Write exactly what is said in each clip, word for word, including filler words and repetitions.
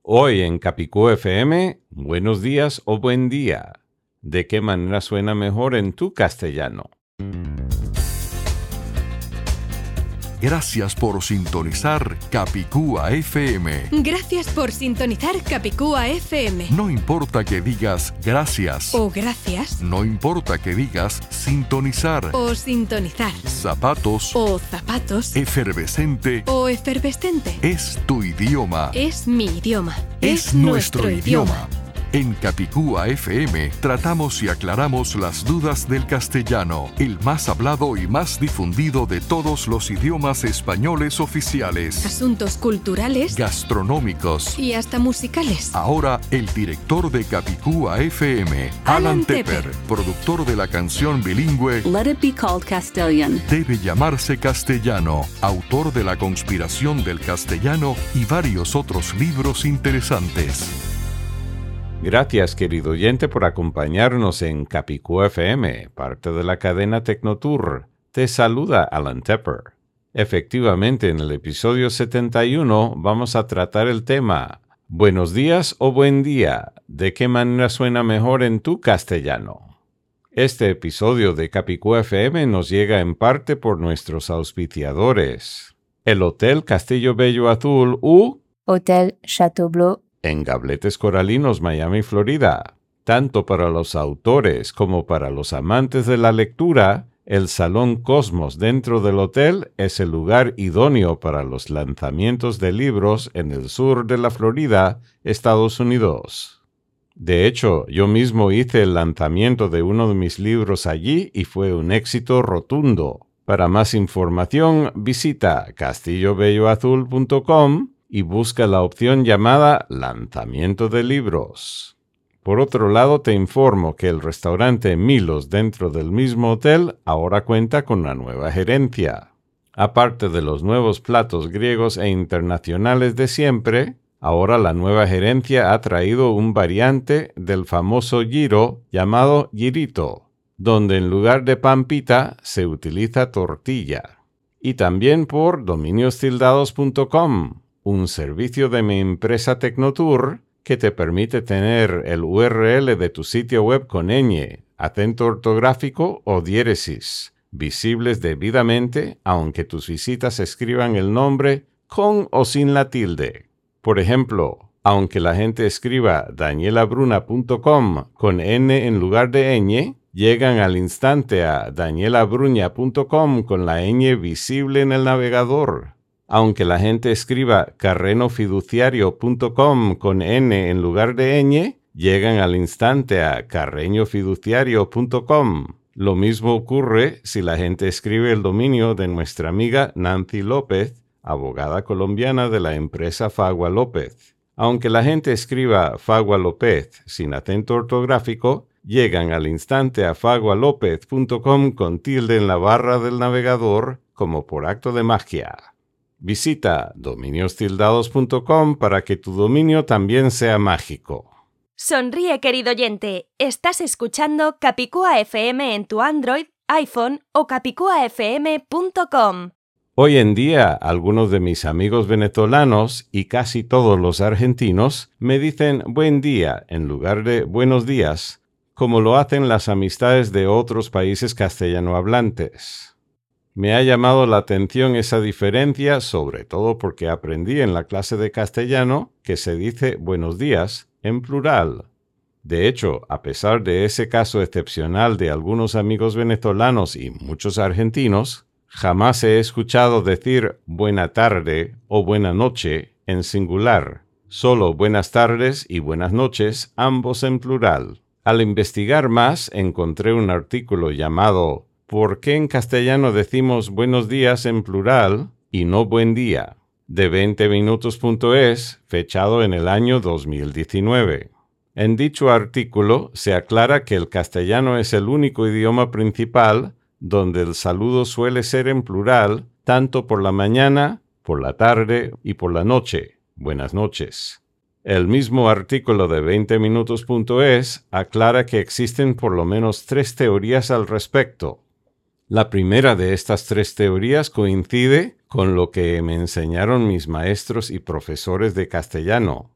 Hoy en Capicú F M, buenos días o buen día. ¿De qué manera suena mejor en tu castellano? Gracias por sintonizar Capicúa F M. Gracias por sintonizar Capicúa F M. No importa que digas gracias o gracias. No importa que digas sintonizar o sintonizar. Zapatos o zapatos. Efervescente o efervescente. Es tu idioma. Es mi idioma. Es, es nuestro, nuestro idioma. idioma. En Capicúa F M tratamos y aclaramos las dudas del castellano, el más hablado y más difundido de todos los idiomas españoles oficiales. Asuntos culturales, gastronómicos y hasta musicales. Ahora el director de Capicúa F M, Alan, Alan Tepper, Tepper, productor de la canción bilingüe Let It Be Called Castellan. Debe llamarse castellano, autor de La conspiración del castellano y varios otros libros interesantes. Gracias, querido oyente, por acompañarnos en Capicú F M, parte de la cadena Tecnotour. Te saluda Alan Tepper. Efectivamente, en el episodio setenta y uno vamos a tratar el tema ¿buenos días o buen día? ¿De qué manera suena mejor en tu castellano? Este episodio de Capicú F M nos llega en parte por nuestros auspiciadores. El Hotel Castillo Bello Azul u Hotel Chateau Bleu en Gabletes Coralinos, Miami, Florida. Tanto para los autores como para los amantes de la lectura, el Salón Cosmos dentro del hotel es el lugar idóneo para los lanzamientos de libros en el sur de la Florida, Estados Unidos. De hecho, yo mismo hice el lanzamiento de uno de mis libros allí y fue un éxito rotundo. Para más información, visita castillo bello azul punto com y busca la opción llamada Lanzamiento de Libros. Por otro lado, te informo que el restaurante Milos dentro del mismo hotel ahora cuenta con una nueva gerencia. Aparte de los nuevos platos griegos e internacionales de siempre, ahora la nueva gerencia ha traído un variante del famoso gyro llamado gyrito, donde en lugar de pan pita se utiliza tortilla. Y también por dominios tildados punto com, un servicio de mi empresa Tecnotour que te permite tener el U R L de tu sitio web con ñ, acento ortográfico o diéresis, visibles debidamente aunque tus visitas escriban el nombre con o sin la tilde. Por ejemplo, aunque la gente escriba daniela bruna punto com con n en lugar de ñ, llegan al instante a daniela bruña punto com con la ñ visible en el navegador. Aunque la gente escriba carreno fiduciario punto com con n en lugar de ñ, llegan al instante a carreño fiduciario punto com. Lo mismo ocurre si la gente escribe el dominio de nuestra amiga Nancy López, abogada colombiana de la empresa Fagua López. Aunque la gente escriba Fagua López sin acento ortográfico, llegan al instante a fagua lópez punto com con tilde en la barra del navegador como por acto de magia. Visita dominios tildados punto com para que tu dominio también sea mágico. Sonríe, querido oyente. Estás escuchando Capicúa F M en tu Android, iPhone o capicúa f m punto com. Hoy en día, algunos de mis amigos venezolanos y casi todos los argentinos me dicen buen día en lugar de buenos días, como lo hacen las amistades de otros países castellanohablantes. Me ha llamado la atención esa diferencia, sobre todo porque aprendí en la clase de castellano que se dice buenos días en plural. De hecho, a pesar de ese caso excepcional de algunos amigos venezolanos y muchos argentinos, jamás he escuchado decir buena tarde o buena noche en singular, solo buenas tardes y buenas noches, ambos en plural. Al investigar más, encontré un artículo llamado ¿por qué en castellano decimos buenos días en plural y no buen día? De veinte minutos punto es, fechado en el año dos mil diecinueve. En dicho artículo se aclara que el castellano es el único idioma principal donde el saludo suele ser en plural tanto por la mañana, por la tarde y por la noche. Buenas noches. El mismo artículo de veinte minutos punto es aclara que existen por lo menos tres teorías al respecto. La primera de estas tres teorías coincide con lo que me enseñaron mis maestros y profesores de castellano.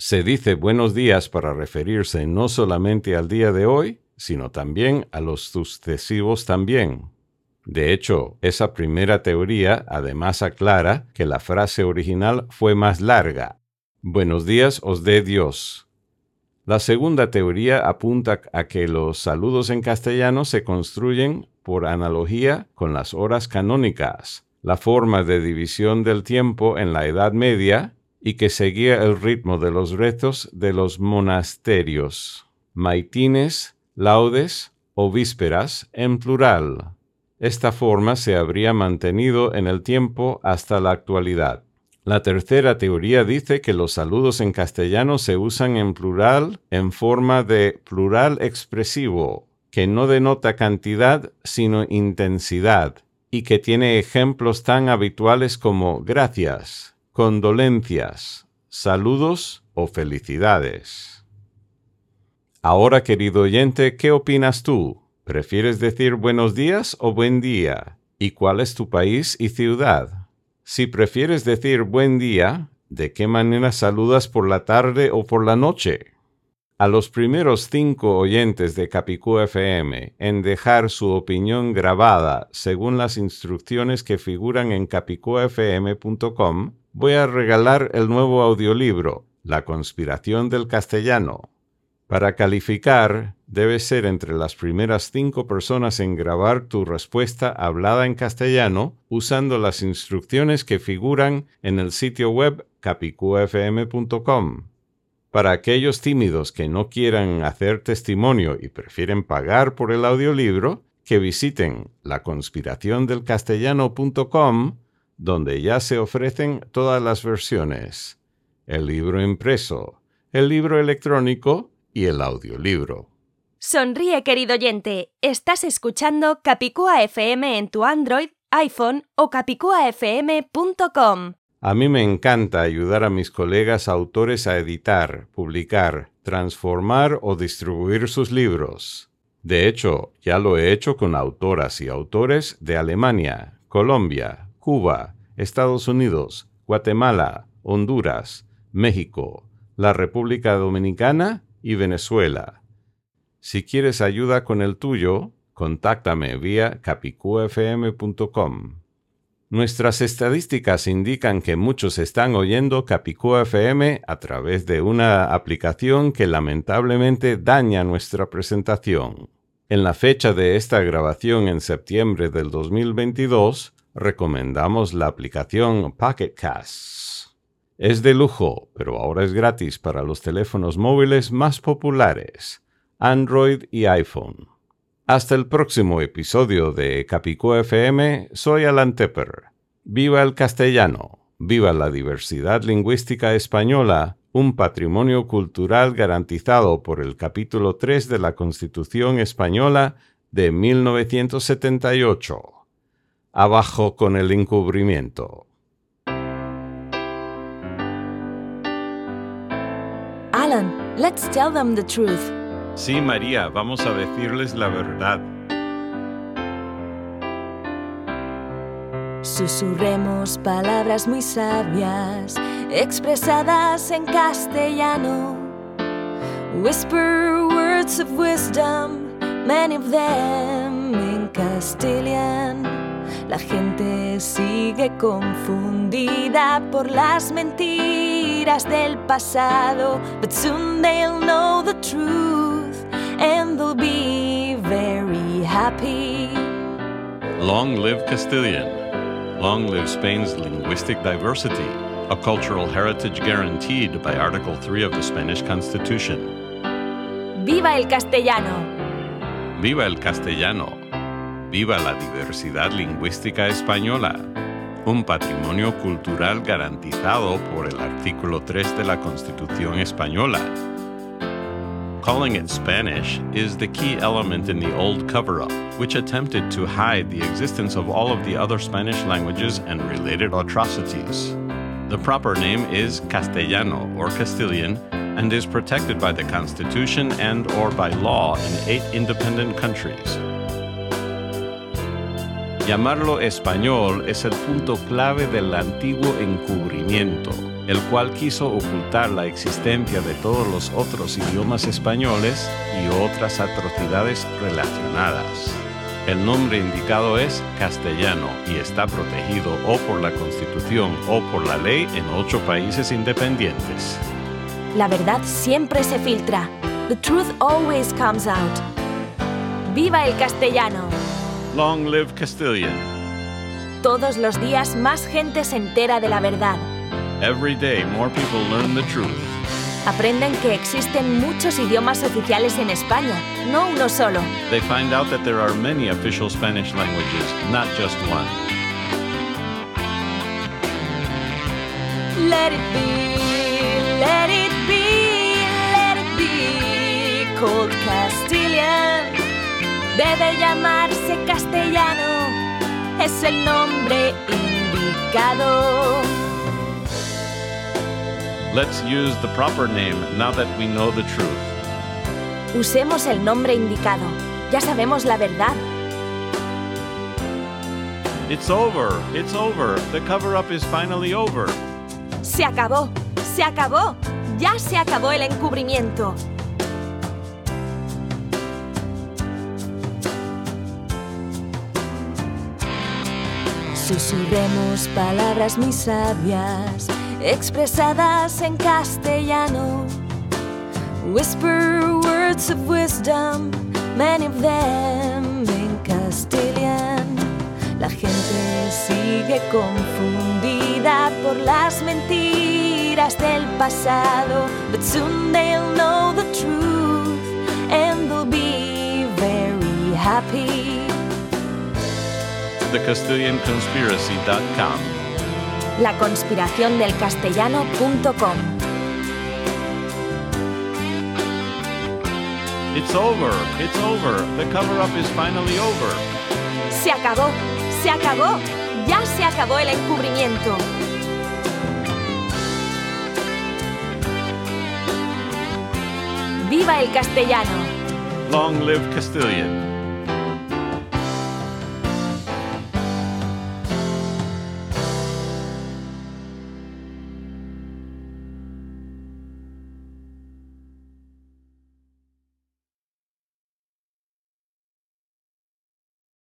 Se dice buenos días para referirse no solamente al día de hoy, sino también a los sucesivos también. De hecho, esa primera teoría además aclara que la frase original fue más larga. Buenos días os dé Dios. La segunda teoría apunta a que los saludos en castellano se construyen por analogía con las horas canónicas, la forma de división del tiempo en la Edad Media, y que seguía el ritmo de los rezos de los monasterios, maitines, laudes o vísperas en plural. Esta forma se habría mantenido en el tiempo hasta la actualidad. La tercera teoría dice que los saludos en castellano se usan en plural en forma de plural expresivo, que no denota cantidad sino intensidad, y que tiene ejemplos tan habituales como gracias, condolencias, saludos o felicidades. Ahora, querido oyente, ¿qué opinas tú? ¿Prefieres decir buenos días o buen día? ¿Y cuál es tu país y ciudad? Si prefieres decir buen día, ¿de qué manera saludas por la tarde o por la noche? A los primeros cinco oyentes de Capicúa F M en dejar su opinión grabada según las instrucciones que figuran en capicúa f m punto com, voy a regalar el nuevo audiolibro, La conspiración del castellano. Para calificar, debes ser entre las primeras cinco personas en grabar tu respuesta hablada en castellano usando las instrucciones que figuran en el sitio web capicúa f m punto com. Para aquellos tímidos que no quieran hacer testimonio y prefieren pagar por el audiolibro, que visiten la conspiración del castellano punto com, donde ya se ofrecen todas las versiones: el libro impreso, el libro electrónico y el audiolibro. Sonríe, querido oyente. Estás escuchando Capicúa F M en tu Android, iPhone o capicúa f m punto com. A mí me encanta ayudar a mis colegas autores a editar, publicar, transformar o distribuir sus libros. De hecho, ya lo he hecho con autoras y autores de Alemania, Colombia, Cuba, Estados Unidos, Guatemala, Honduras, México, la República Dominicana y Venezuela. Si quieres ayuda con el tuyo, contáctame vía capicúa f m punto com. Nuestras estadísticas indican que muchos están oyendo Capicúa F M a través de una aplicación que lamentablemente daña nuestra presentación. En la fecha de esta grabación en septiembre del dos mil veintidós, recomendamos la aplicación Pocket Casts. Es de lujo, pero ahora es gratis para los teléfonos móviles más populares, Android y iPhone. Hasta el próximo episodio de Capicúa F M, soy Alan Tepper. Viva el castellano, viva la diversidad lingüística española, un patrimonio cultural garantizado por el capítulo tres de la Constitución Española de mil novecientos setenta y ocho. Abajo con el encubrimiento. Alan, let's tell them the truth. Sí, María, vamos a decirles la verdad. Susurremos palabras muy sabias, expresadas en castellano. Whisper words of wisdom, many of them in Castilian. La gente sigue confundida por las mentiras del pasado, but soon they'll know the truth and they'll be very happy. Long live Castilian. Long live Spain's linguistic diversity, a cultural heritage guaranteed by Article three of the Spanish Constitution. ¡Viva el castellano! ¡Viva el castellano! ¡Viva la diversidad lingüística española! Un patrimonio cultural garantizado por el artículo tres de la Constitución Española. Calling it Spanish is the key element in the old cover-up, which attempted to hide the existence of all of the other Spanish languages and related atrocities. The proper name is Castellano or Castilian and is protected by the Constitution and or by law in eight independent countries. Llamarlo español es el punto clave del antiguo encubrimiento. el cual quiso ocultar la existencia de todos los otros idiomas españoles y otras atrocidades relacionadas. El nombre indicado es castellano y está protegido o por la Constitución o por la ley en ocho países independientes. La verdad siempre se filtra. The truth always comes out. ¡Viva el castellano! Long live Castilian! Todos los días más gente se entera de la verdad. Every day more people learn the truth. Aprenden que existen muchos idiomas oficiales en España, no uno solo. They find out that there are many official Spanish languages, not just one. Let it be, let it be, let it be, called Castilian. Debe llamarse castellano, es el nombre indicado. Let's use the proper name now that we know the truth. Usemos el nombre indicado. Ya sabemos la verdad. It's over, it's over. The cover-up is finally over. Se acabó, se acabó. Ya se acabó el encubrimiento. Susurremos palabras muy sabias, expresadas en castellano. Whisper words of wisdom, many of them in Castilian. La gente sigue confundida por las mentiras del pasado, but soon they'll know the truth and they'll be very happy. the castilian conspiracy dot com. La conspiración del castellano punto com. It's over, it's over. The cover-up is finally over. Se acabó, se acabó. Ya se acabó el encubrimiento. ¡Viva el castellano! Long live Castilian.